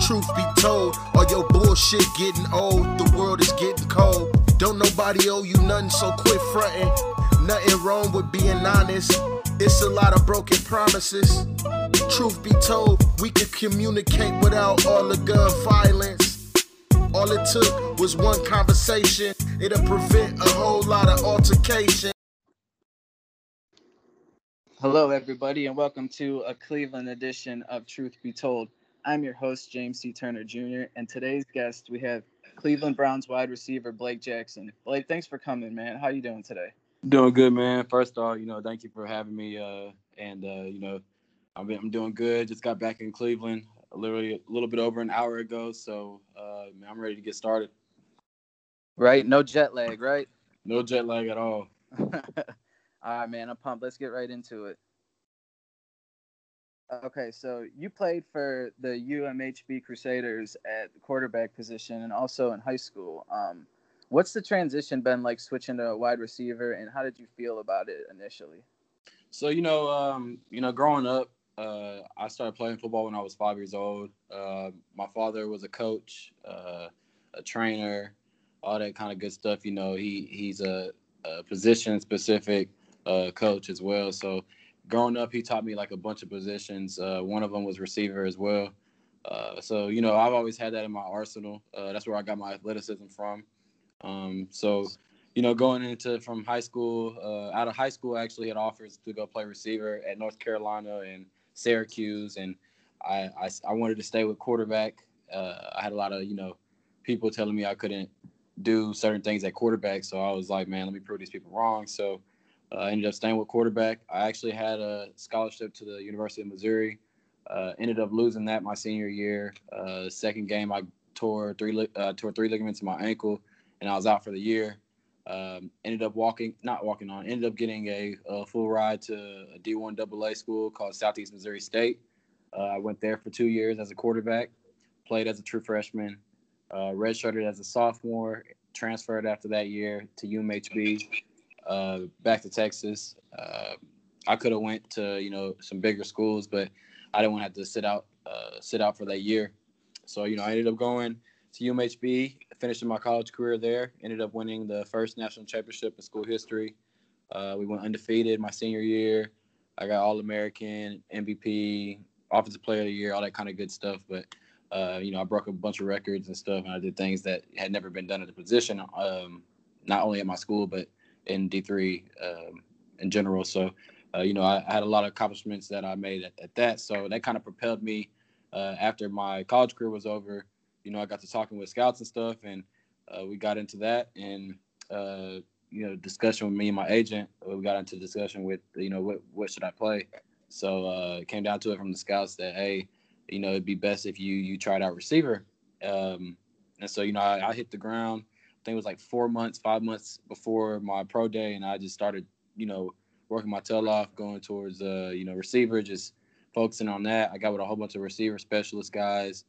Truth be told, all your bullshit getting old. The world is getting cold. Don't nobody owe you nothing, so quit fronting. Nothing wrong with being honest. It's a lot of broken promises. Truth be told, we could communicate without all the gun violence. All it took was one conversation. It'll prevent a whole lot of altercation. Hello, everybody, and welcome to a Cleveland edition of Truth Be Told. I'm your host, James C. Turner Jr., and today's guest, we have Cleveland Browns wide receiver Blake Jackson. Blake, thanks for coming, man. How you doing today? Doing good, man. First off, thank you for having me. I'm doing good. Just got back in Cleveland literally a little bit over an hour ago, so I'm ready to get started. Right? No jet lag, right? No jet lag at all. All right, man. I'm pumped. Let's get right into it. Okay, so you played for the UMHB Crusaders at the quarterback position and also in high school. What's the transition been like switching to a wide receiver, and how did you feel about it initially? So, growing up, I started playing football when I was 5 years old. My father was a coach, a trainer, all that kind of good stuff. He's a position-specific coach as well. So growing up, he taught me like a bunch of positions. One of them was receiver as well. I've always had that in my arsenal. That's where I got my athleticism from. Going into from high school, out of high school, I actually had offers to go play receiver at North Carolina and Syracuse, and I wanted to stay with quarterback. I had a lot of people telling me I couldn't do certain things at quarterback, so I was like, man, let me prove these people wrong. So I ended up staying with quarterback. I actually had a scholarship to the University of Missouri. Ended up losing that my senior year. Second game, I tore three ligaments in my ankle, and I was out for the year. Ended up ended up getting a full ride to a D1 AA school called Southeast Missouri State. I went there for 2 years as a quarterback, played as a true freshman, redshirted as a sophomore, transferred after that year to UMHB, back to Texas. I could have went to, some bigger schools, but I didn't want to have to sit out for that year. So, I ended up going to UMHB, finishing my college career there, ended up winning the first national championship in school history. We went undefeated my senior year. I got All-American, MVP, Offensive Player of the Year, all that kind of good stuff. But, I broke a bunch of records and stuff, and I did things that had never been done at the position, not only at my school, but in D3 in general. So, I had a lot of accomplishments that I made at that. So that kind of propelled me after my college career was over. I got to talking with scouts and stuff, and we got into that. And, discussion with me and my agent, we got into discussion with, what should I play? So it came down to it from the scouts that, hey, it'd be best if you tried out receiver. And so, I hit the ground. I think it was like 5 months before my pro day, and I just started, working my tail off, going towards, receiver, just focusing on that. I got with a whole bunch of receiver specialist guys,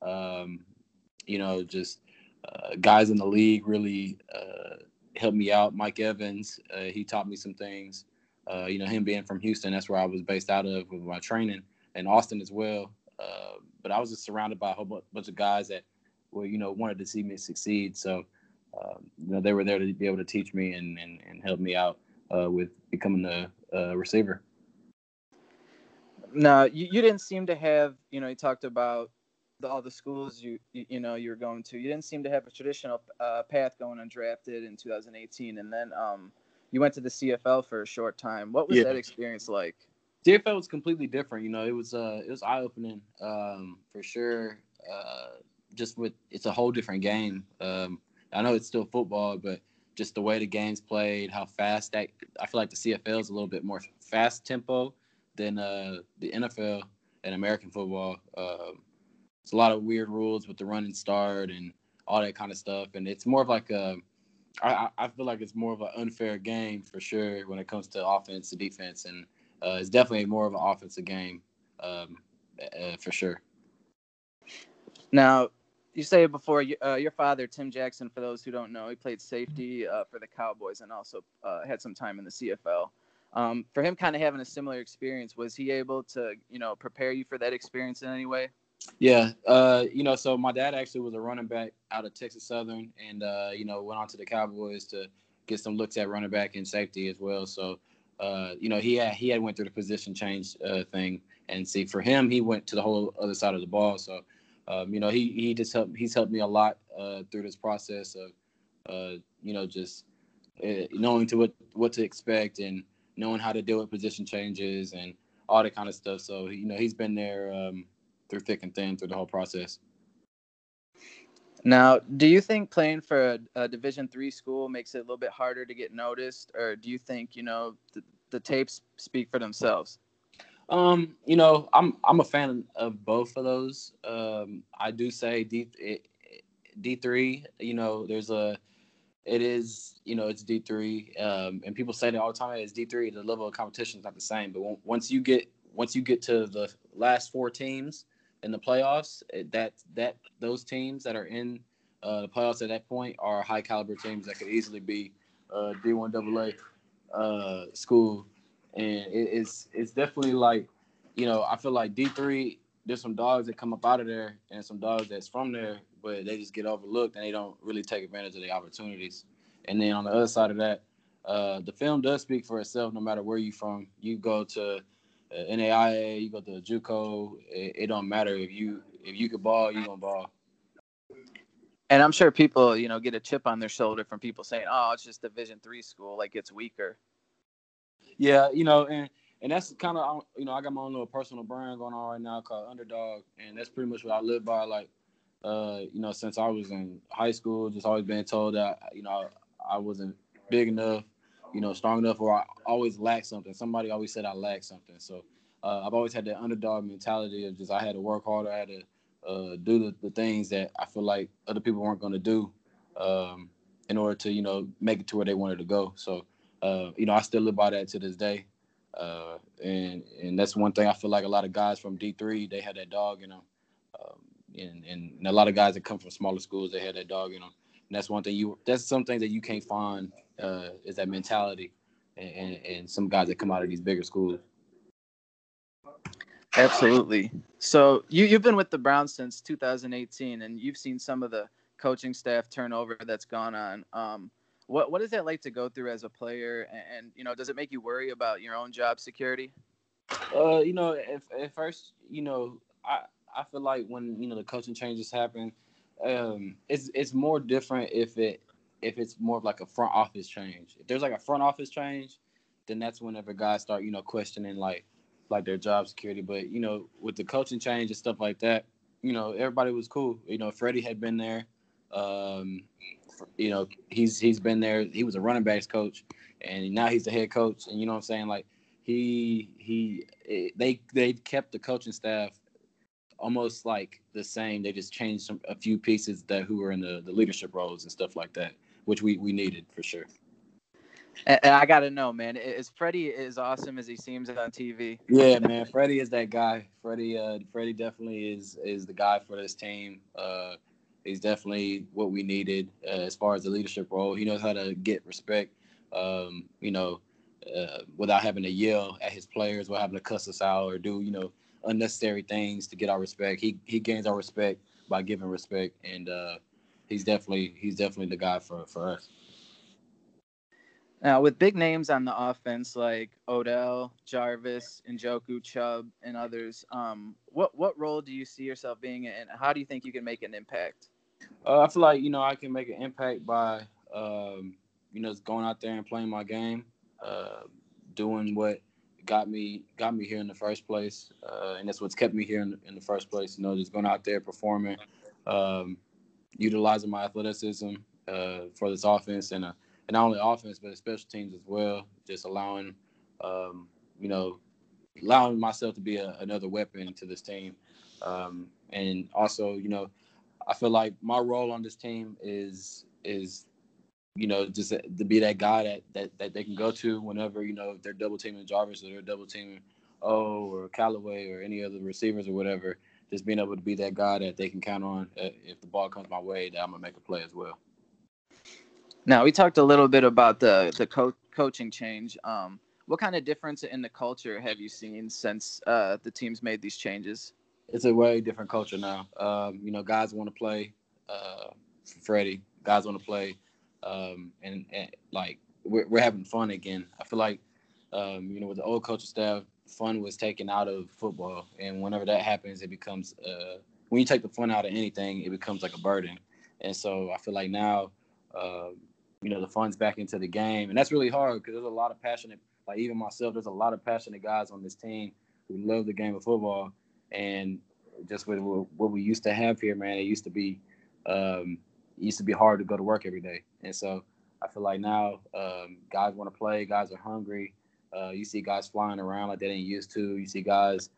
guys in the league really helped me out. Mike Evans, he taught me some things. Him being from Houston, that's where I was based out of with my training, and Austin as well. But I was just surrounded by a whole bunch of guys that were, wanted to see me succeed. So, they were there to be able to teach me and help me out with becoming the receiver. Now, you didn't seem to have, you talked about all the schools you were going to. You didn't seem to have a traditional path going undrafted in 2018, and then you went to the CFL for a short time. What was that experience like? CFL was completely different. It was eye opening for sure. It's a whole different game. I know it's still football, but just the way the game's played, how fast I feel like the CFL is a little bit more fast tempo than the NFL and American football. It's a lot of weird rules with the run and start and all that kind of stuff. And it's more of like I feel like it's more of an unfair game for sure when it comes to offense to defense. And it's definitely more of an offensive game for sure. Now, you say before your father, Tim Jackson, for those who don't know, he played safety for the Cowboys and also had some time in the CFL. For him kind of having a similar experience, was he able to, prepare you for that experience in any way? Yeah, so my dad actually was a running back out of Texas Southern, and went on to the Cowboys to get some looks at running back and safety as well. So, he had went through the position change thing, and see for him, he went to the whole other side of the ball. So, he's helped me a lot through this process of, just knowing what to expect and knowing how to deal with position changes and all that kind of stuff. So, he's been there. Through thick and thin through the whole process. Now, do you think playing for a Division III school makes it a little bit harder to get noticed, or do you think the tapes speak for themselves? I'm a fan of both of those. I do say D3. It's D3, and people say that all the time. It's D3. The level of competition is not the same, but once you get to the last 4 teams in the playoffs, those teams that are in the playoffs at that point are high caliber teams that could easily be D1 AA school, and it's definitely like, I feel like D3. There's some dogs that come up out of there and some dogs that's from there, but they just get overlooked and they don't really take advantage of the opportunities. And then on the other side of that, the film does speak for itself. No matter where you're from, you go to NAIA, you go to JUCO, it don't matter. If you could ball, you gonna ball. And I'm sure people, get a chip on their shoulder from people saying, "Oh, it's just Division III school, like it's weaker." Yeah, and that's kind of, I got my own little personal brand going on right now called Underdog, and that's pretty much what I live by. Like, since I was in high school, just always been told that, I wasn't big enough, strong enough, or I always lacked something. Somebody always said I lacked something. So I've always had that underdog mentality of just I had to work harder. I had to do the things that I feel like other people weren't going to do in order to, make it to where they wanted to go. So, I still live by that to this day. And that's one thing I feel like a lot of guys from D3, they had that dog in them. And a lot of guys that come from smaller schools, they had that dog in them. And that's one thing that's something that you can't find is that mentality and some guys that come out of these bigger schools. Absolutely. So you've been with the Browns since 2018, and you've seen some of the coaching staff turnover that's gone on. What is that like to go through as a player? And does it make you worry about your own job security? At first, I feel like when the coaching changes happen, it's more different if it's more of like a front office change. If there's like a front office change, then that's whenever guys start questioning like their job security. But with the coaching change and stuff like that, everybody was cool. Freddie had been there. He's been there. He was a running backs coach, and now he's the head coach. And you know what I'm saying? Like they kept the coaching staff almost like the same. They just changed a few pieces who were in the leadership roles and stuff like that, which we needed for sure. And I got to know, man, is Freddie as awesome as he seems on TV? Yeah, man, Freddie is that guy. Freddie definitely is the guy for this team. He's definitely what we needed as far as the leadership role. He knows how to get respect, without having to yell at his players, without having to cuss us out or do, unnecessary things to get our respect. He gains our respect by giving respect, and he's definitely the guy for us. Now, with big names on the offense like Odell, Jarvis, Njoku, Chubb, and others, what role do you see yourself being in, and how do you think you can make an impact? I feel like, I can make an impact by, just going out there and playing my game, doing what got me here in the first place, and that's what's kept me here in the first place. Just going out there, performing, utilizing my athleticism for this offense and not only offense but special teams as well. Just allowing myself to be another weapon to this team, and also I feel like my role on this team is just to be that guy that they can go to whenever, if they're double teaming Jarvis or they're double teaming or Callaway or any other receivers or whatever, just being able to be that guy that they can count on if the ball comes my way, that I'm going to make a play as well. Now, we talked a little bit about the coaching change. What kind of difference in the culture have you seen since the team's made these changes? It's a way different culture now. Guys want to play for Freddie. Guys want to play, and like we're having fun again. I feel like with the old coaching staff, fun was taken out of football, and whenever that happens, it becomes when you take the fun out of anything, it becomes like a burden. And so I feel like now, the fun's back into the game, and that's really hard because there's a lot of passionate, like even myself, there's a lot of passionate guys on this team who love the game of football, and just with what we used to have here, man, it used to be hard to go to work every day, and so I feel like now guys want to play, guys are hungry. You see guys flying around like they didn't used to. You see guys,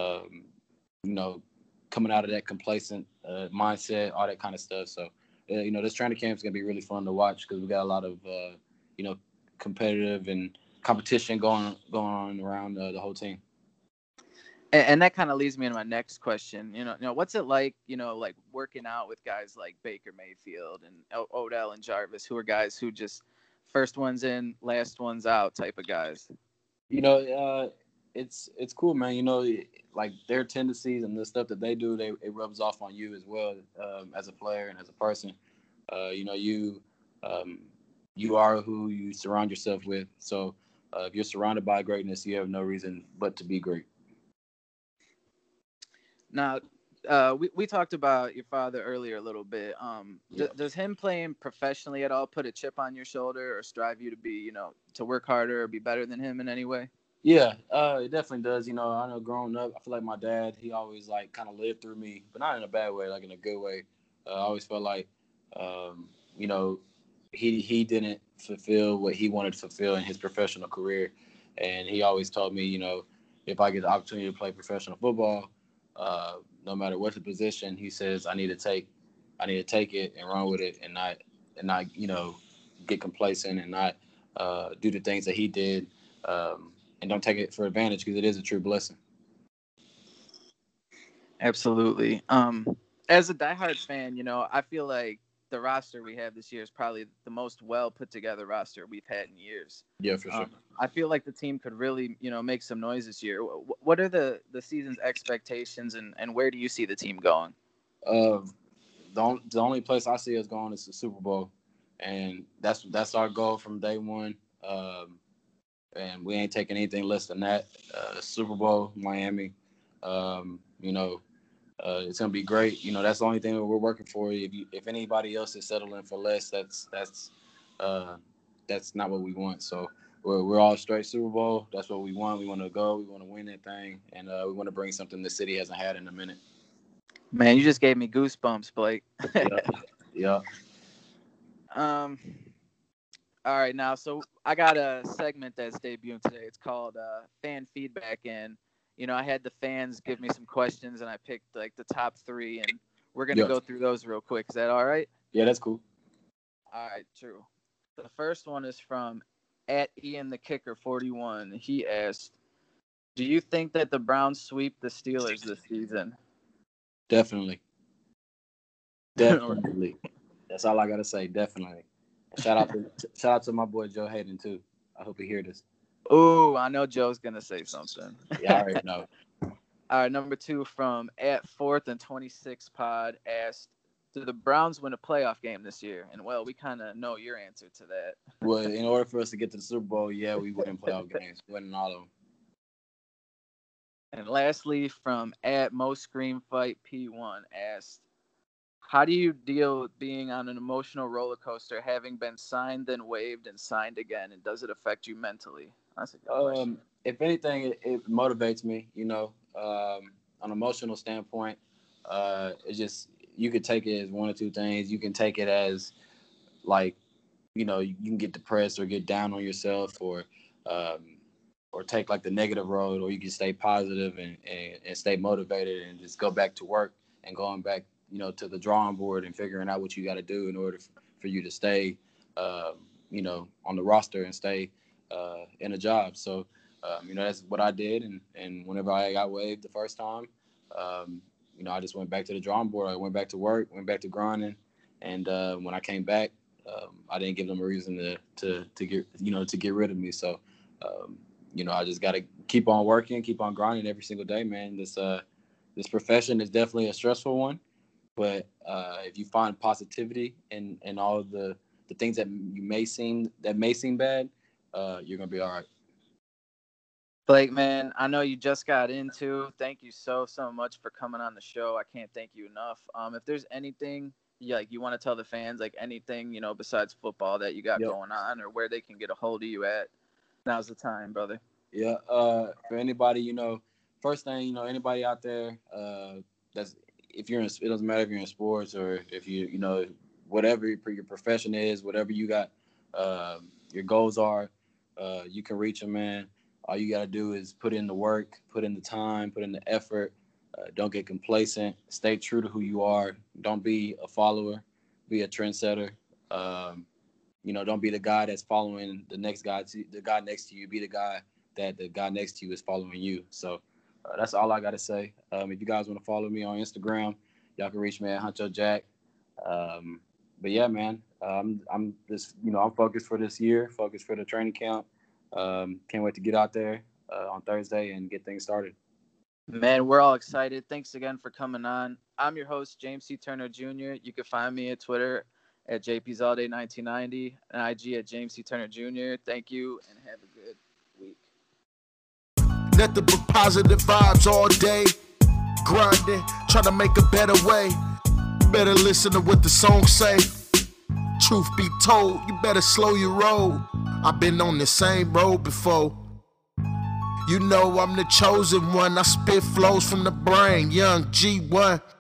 coming out of that complacent mindset, all that kind of stuff. So, this training camp is going to be really fun to watch because we got a lot of, competitive and competition going on around the whole team. And that kind of leads me into my next question. What's it like, like working out with guys like Baker Mayfield and Odell and Jarvis, who are guys who just first one's in, last one's out type of guys? It's cool, man. Like their tendencies and the stuff that they do, it rubs off on you as well as a player and as a person. You are who you surround yourself with. So if you're surrounded by greatness, you have no reason but to be great. Now, we talked about your father earlier a little bit. Does him playing professionally at all put a chip on your shoulder or strive you to be, to work harder or be better than him in any way? Yeah, it definitely does. I know growing up, I feel like my dad, he always like kind of lived through me, but not in a bad way, like in a good way. I always felt like, he didn't fulfill what he wanted to fulfill in his professional career. And he always told me, if I get the opportunity to play professional football, no matter what the position, he says I need to take it and run with it and not get complacent and not do the things that he did, and don't take it for advantage because it is a true blessing. Absolutely. As a diehard fan, I feel like the roster we have this year is probably the most well put together roster we've had in years. Yeah, for sure. I feel like the team could really, make some noise this year. What are the season's expectations and where do you see the team going? The only place I see us going is the Super Bowl, and that's our goal from day one. And we ain't taking anything less than that. Super Bowl, Miami. It's gonna be great. That's the only thing that we're working for. If anybody else is settling for less, that's not what we want. So we're all straight Super Bowl. That's what we want. We want to go. We want to win that thing, and we want to bring something the city hasn't had in a minute. Man, you just gave me goosebumps, Blake. Yeah. All right, now, so I got a segment that's debuting today. It's called Fan Feedback, and I had the fans give me some questions, and I picked like the top 3, and we're gonna go through those real quick. Is that all right? Yeah, that's cool. All right, true. The first one is from @IanTheKicker41. He asked, "Do you think that the Browns sweep the Steelers this season?" Definitely. That's all I gotta say. Definitely. Shout out to my boy Joe Hayden too. I hope he hear this. Ooh, I know Joe's gonna say something. Yeah, I already know. All right, number 2 from @4th and 26 pod asked, "Do the Browns win a playoff game this year?" And well, we kind of know your answer to that. Well, in order for us to get to the Super Bowl, yeah, we win playoff games, winning all of them. And lastly, from @MostScreamFightP1 asked, "How do you deal with being on an emotional roller coaster, having been signed, then waived, and signed again? And does it affect you mentally?" That's a good question. If anything, it motivates me. On an emotional standpoint, it's just you could take it as one or two things. You can take it as like, you can get depressed or get down on yourself, or take like the negative road, or you can stay positive and stay motivated and just go back to work and going back, to the drawing board and figuring out what you got to do in order for you to stay, on the roster and stay in a job. So, that's what I did. And whenever I got waived the first time, I just went back to the drawing board. I went back to work, went back to grinding. And when I came back, I didn't give them a reason to get rid of me. So, I just got to keep on working, keep on grinding every single day, man. This, this profession is definitely a stressful one, but if you find positivity in all of the things that may seem bad, you're gonna be all right. Blake, man, I know you just got into. Thank you so much for coming on the show. I can't thank you enough. If there's anything you want to tell the fans, like anything, besides football that you got going on, or where they can get a hold of you at, now's the time, brother. Yeah. For anybody, first thing, anybody out there, that's it doesn't matter if you're in sports or if whatever your profession is, whatever you got, your goals are, you can reach them, man. All you got to do is put in the work, put in the time, put in the effort. Don't get complacent. Stay true to who you are. Don't be a follower. Be a trendsetter. Don't be the guy that's following the next guy, the guy next to you. Be the guy that the guy next to you is following you. So that's all I got to say. If you guys want to follow me on Instagram, y'all can reach me at Huncho Jack. But yeah, man, I'm just, I'm focused for this year, focused for the training camp. Can't wait to get out there on Thursday and get things started. Man, we're all excited. Thanks again for coming on. I'm your host, James C. Turner Jr. You can find me at Twitter at JPsAllDay1990 and IG at James C. Turner Jr. Thank you and have a good week. Nothing but positive vibes all day. Grinding, trying to make a better way. Better listen to what the songs say. Truth be told, you better slow your roll. I've been on the same road before. You know I'm the chosen one. I spit flows from the brain. Young G1.